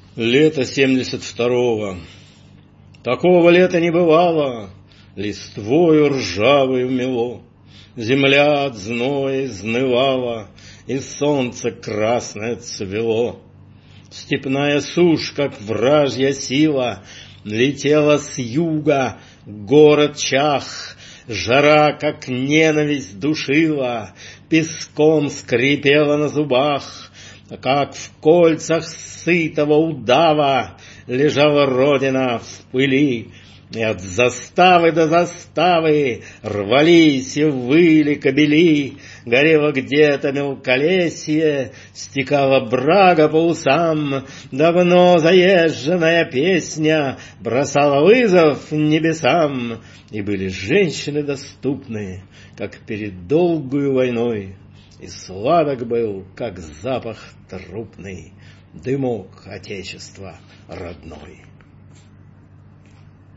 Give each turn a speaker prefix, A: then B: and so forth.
A: Лето 72-го. Такого лета не бывало, листвою ржавою мело. Земля от зноя изнывала, и солнце красное цвело. Степная сушь, как вражья сила, летела с юга, город чах. Жара, как ненависть, душила, песком скрипела на зубах. Как в кольцах сытого удава лежала родина в пыли, и от заставы до заставы рвались и выли кобели. Горело где-то мелколесье, стекала брага по усам. Давно заезженная песня бросала вызов небесам. И были женщины доступны, как перед долгою войной, и сладок был, как запах трупный, дымок Отечества родной.